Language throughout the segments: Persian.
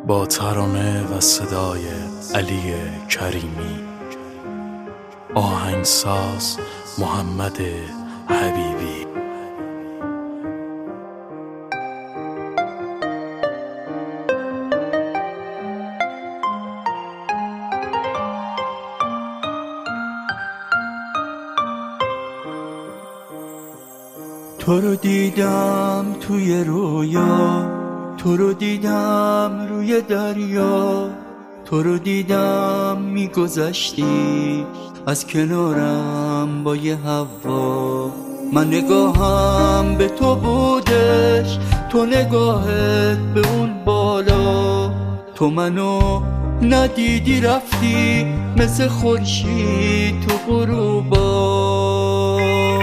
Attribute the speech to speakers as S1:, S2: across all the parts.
S1: با ترانه و صدای علی کریمی، آهنگساز محمد حبیبی.
S2: تو رو دیدم توی رویا، تو رو دیدم روی دریا، تو رو دیدم میگذشتی از کنارم با یه هوا. من نگاهم به تو بودش، تو نگاهت به اون بالا. تو منو ندیدی رفتی مثل خورشید تو غروبا.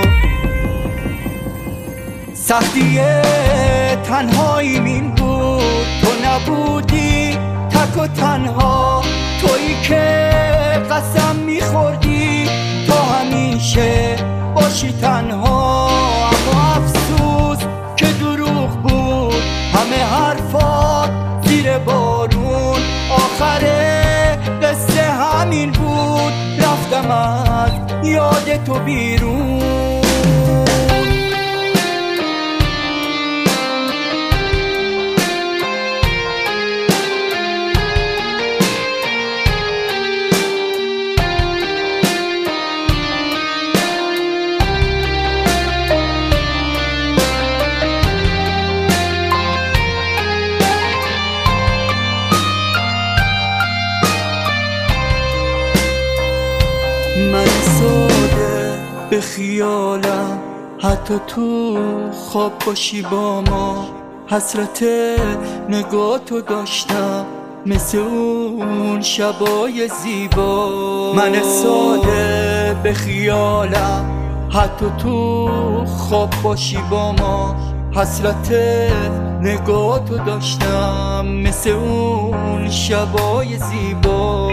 S2: سختی تنهاییم این بود، تو نبودی تک و تنها. تویی که قسم میخوردی تو همیشه باشی تنها. اما افسوس که دروغ بود همه حرفات زیر بارون. آخر قصه همین بود، رفتم از یاد تو بیرون. من ساده به خیالم حتی تو خواب باشی با ما. حسرت نگاهتو داشتم مثل اون شبای زیبا. من ساده به خیالم حتی تو خواب باشی با ما. حسرت نگاهتو داشتم مثل اون شبای زیبا.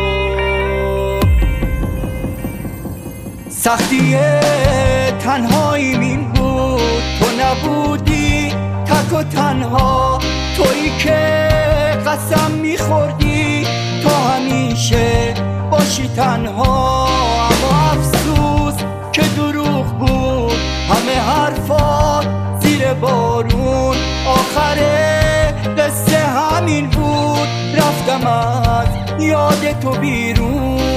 S2: سختی تنهاییم این بود، تو نبودی تک و تنها. تویی که قسم میخوردی تو همیشه باشی تنها. اما افسوس که دروغ بود همه حرفات زیر بارون. آخر قصه همین بود، رفتم از یاد تو بیرون.